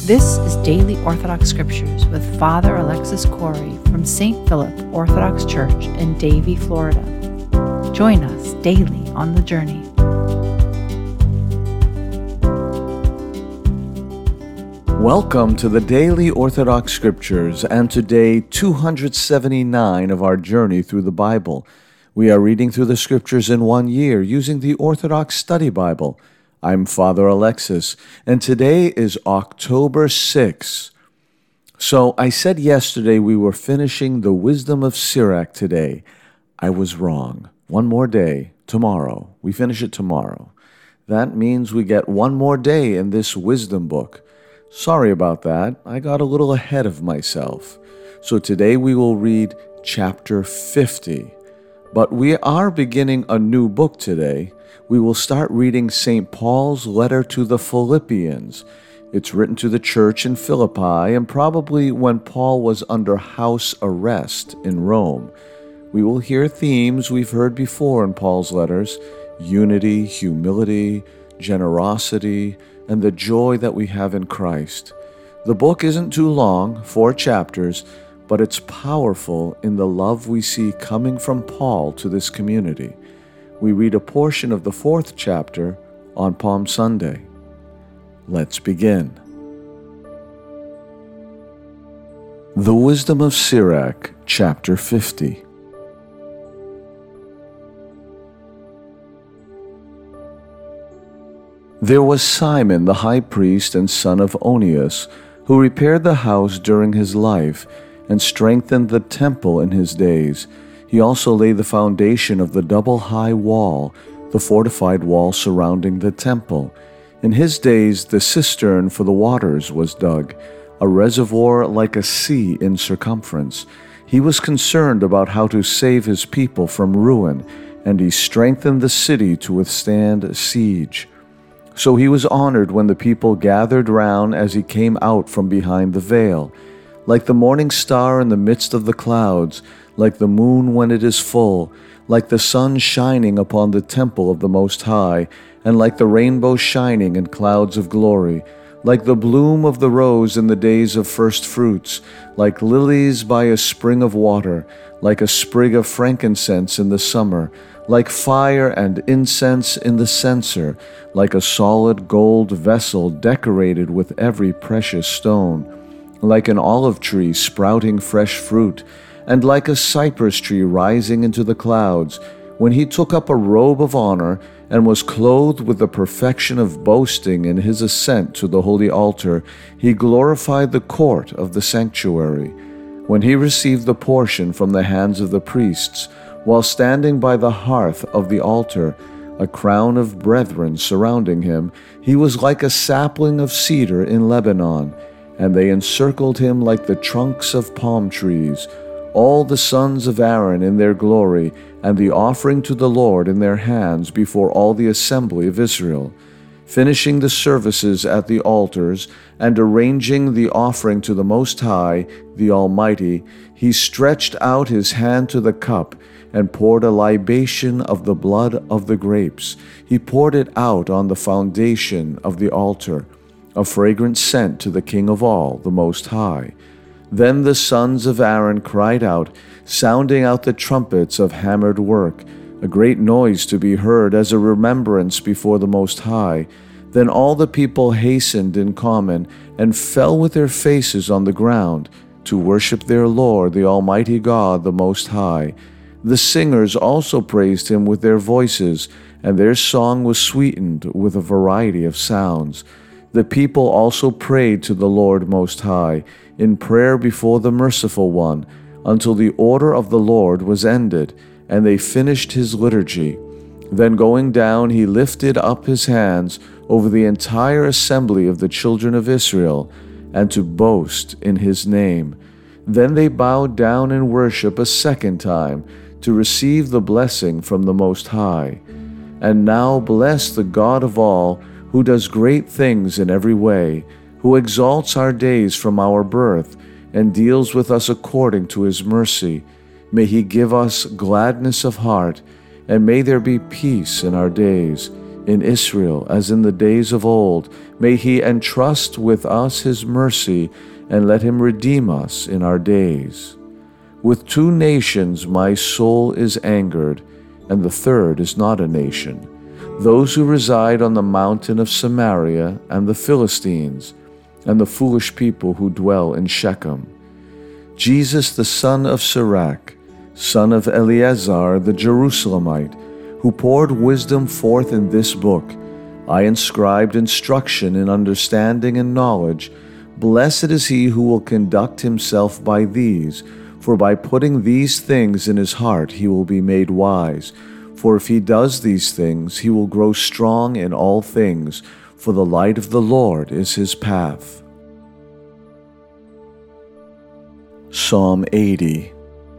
This is Daily Orthodox Scriptures with Father Alexis Corey from St. Philip Orthodox Church in Davie, Florida. Join us daily on the journey. Welcome to the Daily Orthodox Scriptures and to day 279 of our journey through the Bible. We are reading through the Scriptures in 1 year using the Orthodox Study Bible. I'm Father Alexis, and today is October 6. So I said yesterday we were finishing the Wisdom of Sirach today. I was wrong. One more day, tomorrow. We finish it tomorrow. That means we get one more day in this wisdom book. Sorry about that. I got a little ahead of myself. So today we will read chapter 50. But we are beginning a new book today. We will start reading St. Paul's letter to the Philippians. It's written to the church in Philippi and probably when Paul was under house arrest in Rome. We will hear themes we've heard before in Paul's letters: unity, humility, generosity, and the joy that we have in Christ. The book isn't too long, 4 chapters, but it's powerful in the love we see coming from Paul to this community. We read a portion of the 4th chapter on Palm Sunday. Let's begin. The Wisdom of Sirach, chapter 50. There was Simon the high priest and son of Onias, who repaired the house during his life and strengthened the temple in his days. He also laid the foundation of the double high wall, the fortified wall surrounding the temple. In his days the cistern for the waters was dug, a reservoir like a sea in circumference. He was concerned about how to save his people from ruin, and he strengthened the city to withstand siege. So he was honored when the people gathered round as he came out from behind the veil. Like the morning star in the midst of the clouds, like the moon when it is full, like the sun shining upon the temple of the Most High, and like the rainbow shining in clouds of glory, like the bloom of the rose in the days of first fruits, like lilies by a spring of water, like a sprig of frankincense in the summer, like fire and incense in the censer, like a solid gold vessel decorated with every precious stone, like an olive tree sprouting fresh fruit, and like a cypress tree rising into the clouds. When he took up a robe of honor and was clothed with the perfection of boasting in his ascent to the holy altar, he glorified the court of the sanctuary. When he received the portion from the hands of the priests, while standing by the hearth of the altar, a crown of brethren surrounding him, he was like a sapling of cedar in Lebanon, and they encircled him like the trunks of palm trees. All the sons of Aaron in their glory, and the offering to the Lord in their hands before all the assembly of Israel. Finishing the services at the altars, and arranging the offering to the Most High, the Almighty, he stretched out his hand to the cup, and poured a libation of the blood of the grapes. He poured it out on the foundation of the altar, a fragrant scent to the King of all, the Most High. Then the sons of Aaron cried out, sounding out the trumpets of hammered work, a great noise to be heard as a remembrance before the Most High. Then all the people hastened in common and fell with their faces on the ground to worship their Lord, the Almighty God, the Most High. The singers also praised him with their voices, and their song was sweetened with a variety of sounds. The people also prayed to the Lord Most High in prayer before the Merciful One, until the order of the Lord was ended, and they finished his liturgy. Then going down, he lifted up his hands over the entire assembly of the children of Israel, and to boast in his name. Then they bowed down in worship a second time, to receive the blessing from the Most High. And now bless the God of all, who does great things in every way, who exalts our days from our birth, and deals with us according to his mercy. May he give us gladness of heart, and may there be peace in our days. In Israel, as in the days of old, may he entrust with us his mercy, and let him redeem us in our days. With two nations my soul is angered, and the third is not a nation, those who reside on the mountain of Samaria, and the Philistines, and the foolish people who dwell in Shechem. Jesus the son of Sirach, son of Eleazar the Jerusalemite, who poured wisdom forth in this book, I inscribed instruction in understanding and knowledge. Blessed is he who will conduct himself by these, for by putting these things in his heart he will be made wise. For if he does these things, he will grow strong in all things, for the light of the Lord is his path. Psalm 80.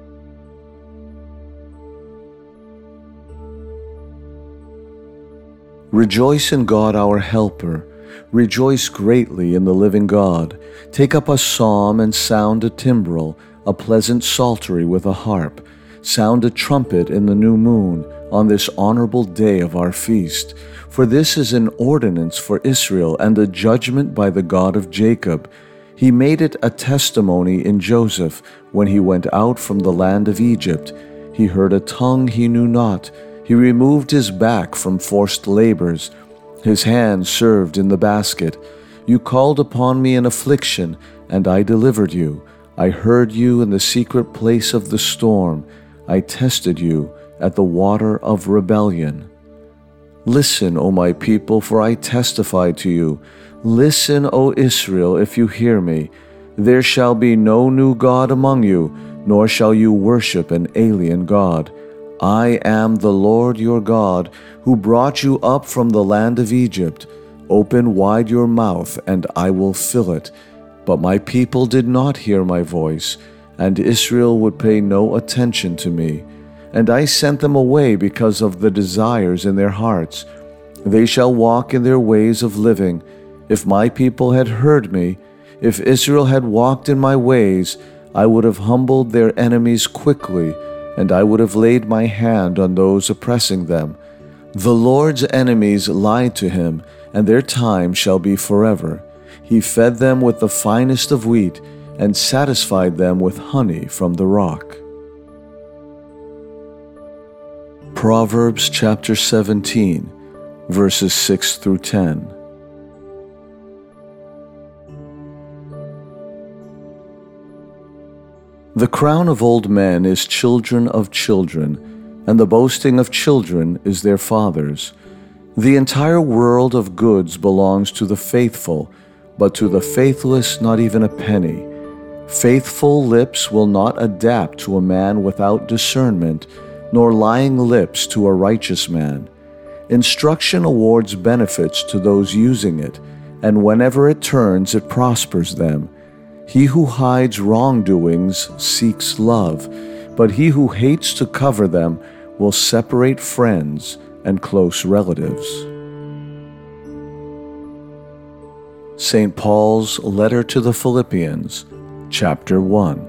Rejoice in God our helper. Rejoice greatly in the living God. Take up a psalm and sound a timbrel, a pleasant psaltery with a harp. Sound a trumpet in the new moon, on this honorable day of our feast. For this is an ordinance for Israel and a judgment by the God of Jacob. He made it a testimony in Joseph when he went out from the land of Egypt. He heard a tongue he knew not. He removed his back from forced labors. His hand served in the basket. You called upon me in affliction, and I delivered you. I heard you in the secret place of the storm. I tested you at the water of rebellion. Listen, O my people, for I testify to you. Listen, O Israel, if you hear me. There shall be no new God among you, nor shall you worship an alien God. I am the Lord your God, who brought you up from the land of Egypt. Open wide your mouth, and I will fill it. But my people did not hear my voice, and Israel would pay no attention to me. And I sent them away because of the desires in their hearts. They shall walk in their ways of living. If my people had heard me, if Israel had walked in my ways, I would have humbled their enemies quickly, and I would have laid my hand on those oppressing them. The Lord's enemies lied to him, and their time shall be forever. He fed them with the finest of wheat, and satisfied them with honey from the rock. Proverbs chapter 17, verses 6 through 10. The crown of old men is children of children, and the boasting of children is their fathers. The entire world of goods belongs to the faithful, but to the faithless not even a penny. Faithful lips will not adapt to a man without discernment, nor lying lips to a righteous man. Instruction awards benefits to those using it, and whenever it turns, it prospers them. He who hides wrongdoings seeks love, but he who hates to cover them will separate friends and close relatives. St. Paul's letter to the Philippians, chapter 1.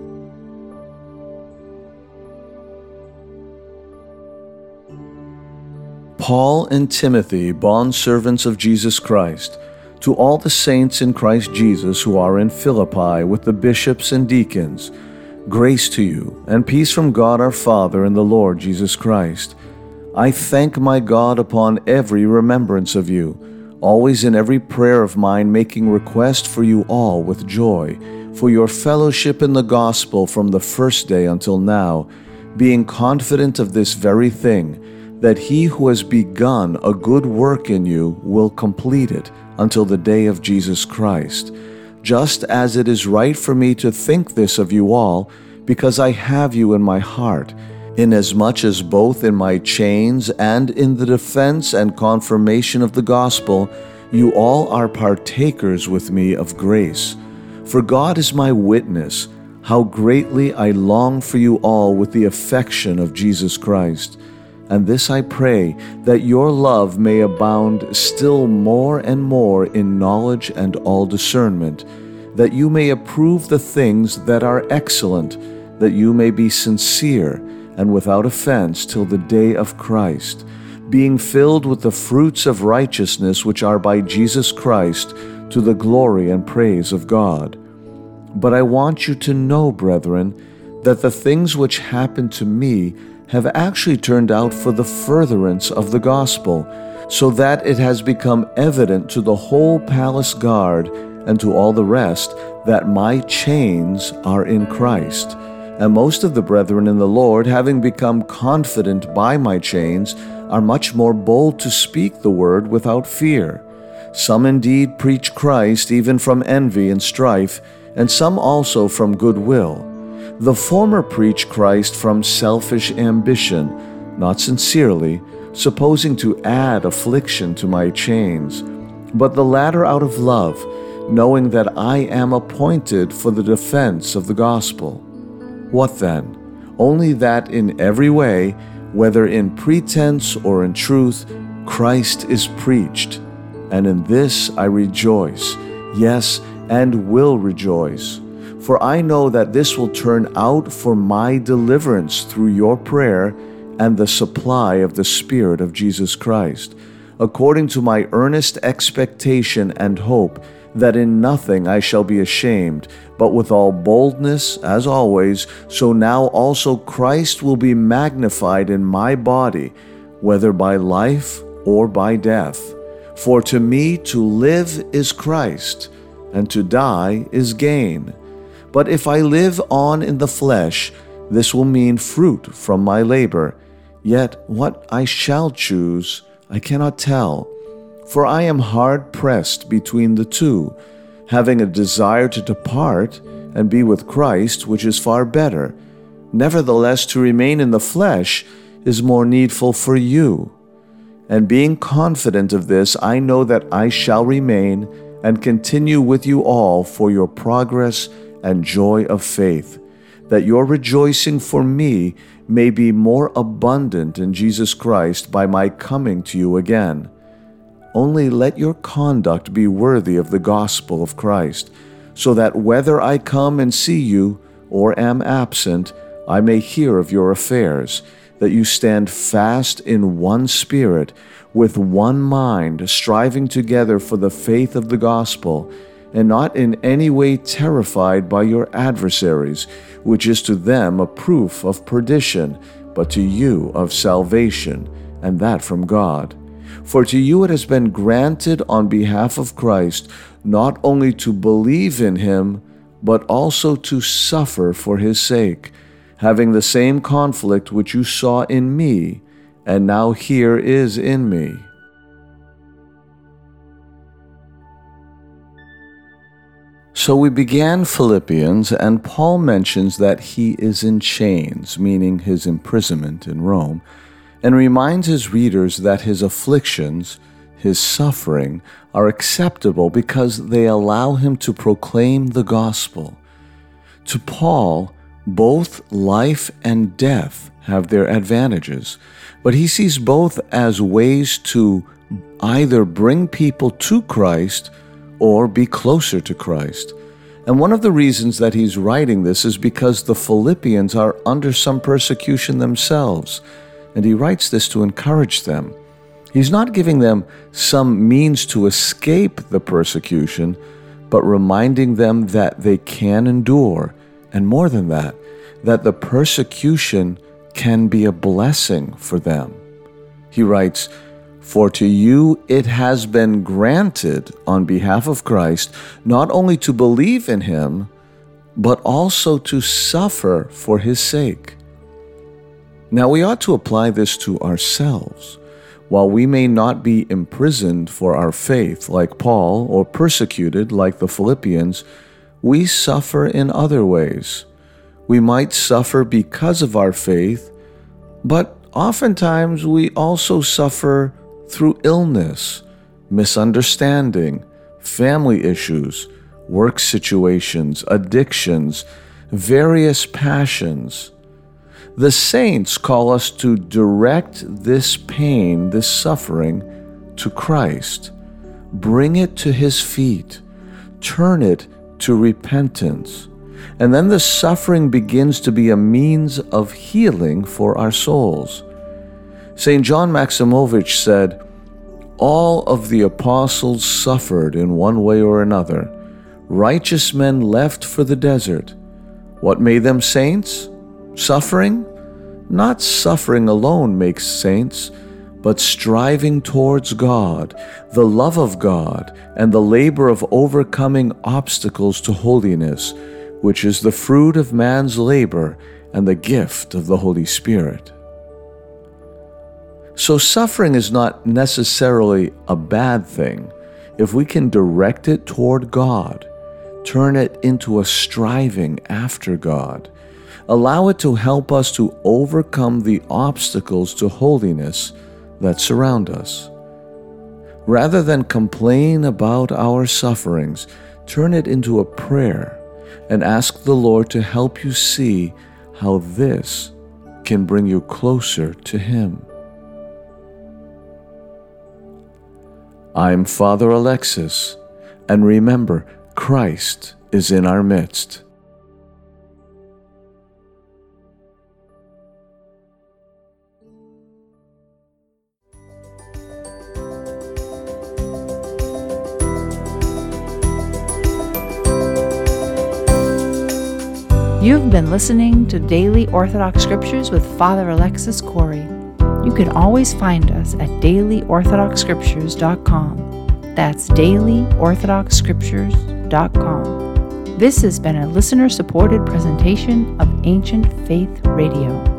Paul and Timothy, bondservants of Jesus Christ, to all the saints in Christ Jesus who are in Philippi with the bishops and deacons, grace to you and peace from God our Father and the Lord Jesus Christ. I thank my God upon every remembrance of you, always in every prayer of mine making request for you all with joy, for your fellowship in the gospel from the first day until now, being confident of this very thing, that he who has begun a good work in you will complete it until the day of Jesus Christ. Just as it is right for me to think this of you all, because I have you in my heart, inasmuch as both in my chains and in the defense and confirmation of the gospel, you all are partakers with me of grace. For God is my witness, how greatly I long for you all with the affection of Jesus Christ. And this I pray, that your love may abound still more and more in knowledge and all discernment, that you may approve the things that are excellent, that you may be sincere and without offense till the day of Christ, being filled with the fruits of righteousness which are by Jesus Christ, to the glory and praise of God. But I want you to know, brethren, that the things which happened to me have actually turned out for the furtherance of the gospel, so that it has become evident to the whole palace guard and to all the rest that my chains are in Christ. And most of the brethren in the Lord, having become confident by my chains, are much more bold to speak the word without fear. Some indeed preach Christ even from envy and strife, and some also from goodwill. The former preach Christ from selfish ambition, not sincerely, supposing to add affliction to my chains, but the latter out of love, knowing that I am appointed for the defense of the gospel. What then? Only that in every way, whether in pretense or in truth, Christ is preached. And in this I rejoice, yes, and will rejoice. For I know that this will turn out for my deliverance through your prayer and the supply of the Spirit of Jesus Christ, according to my earnest expectation and hope, that in nothing I shall be ashamed, but with all boldness, as always, so now also Christ will be magnified in my body, whether by life or by death. For to me to live is Christ, and to die is gain. But if I live on in the flesh, this will mean fruit from my labor. Yet what I shall choose, I cannot tell. For I am hard pressed between the two, having a desire to depart and be with Christ, which is far better. Nevertheless, to remain in the flesh is more needful for you. And being confident of this, I know that I shall remain and continue with you all for your progress and joy of faith, that your rejoicing for me may be more abundant in Jesus Christ by my coming to you again. Only let your conduct be worthy of the gospel of Christ, so that whether I come and see you or am absent, I may hear of your affairs, that you stand fast in one spirit, with one mind, striving together for the faith of the gospel, and not in any way terrified by your adversaries, which is to them a proof of perdition, but to you of salvation, and that from God. For to you it has been granted on behalf of Christ not only to believe in him, but also to suffer for his sake, having the same conflict which you saw in me, and now here is in me. So we began Philippians, and Paul mentions that he is in chains, meaning his imprisonment in Rome, and reminds his readers that his afflictions, his suffering, are acceptable because they allow him to proclaim the gospel. To Paul, both life and death have their advantages, but he sees both as ways to either bring people to Christ or be closer to Christ. And one of the reasons that he's writing this is because the Philippians are under some persecution themselves, and he writes this to encourage them. He's not giving them some means to escape the persecution, but reminding them that they can endure, and more than that, that the persecution can be a blessing for them. He writes, "For to you it has been granted on behalf of Christ not only to believe in him, but also to suffer for his sake." Now we ought to apply this to ourselves. While we may not be imprisoned for our faith like Paul or persecuted like the Philippians, we suffer in other ways. We might suffer because of our faith, but oftentimes we also suffer through illness, misunderstanding, family issues, work situations, addictions, various passions. The saints call us to direct this pain, this suffering, to Christ. Bring it to his feet. Turn it to repentance. And then the suffering begins to be a means of healing for our souls. St. John Maximovich said, "All of the apostles suffered in one way or another. Righteous men left for the desert. What made them saints? Suffering? Not suffering alone makes saints, but striving towards God, the love of God, and the labor of overcoming obstacles to holiness, which is the fruit of man's labor and the gift of the Holy Spirit." So suffering is not necessarily a bad thing if we can direct it toward God, turn it into a striving after God, allow it to help us to overcome the obstacles to holiness that surround us. Rather than complain about our sufferings, turn it into a prayer and ask the Lord to help you see how this can bring you closer to Him. I'm Father Alexis, and remember, Christ is in our midst. You've been listening to Daily Orthodox Scriptures with Father Alexis Corey. You can always find us at dailyorthodoxscriptures.com. That's dailyorthodoxscriptures.com. This has been a listener-supported presentation of Ancient Faith Radio.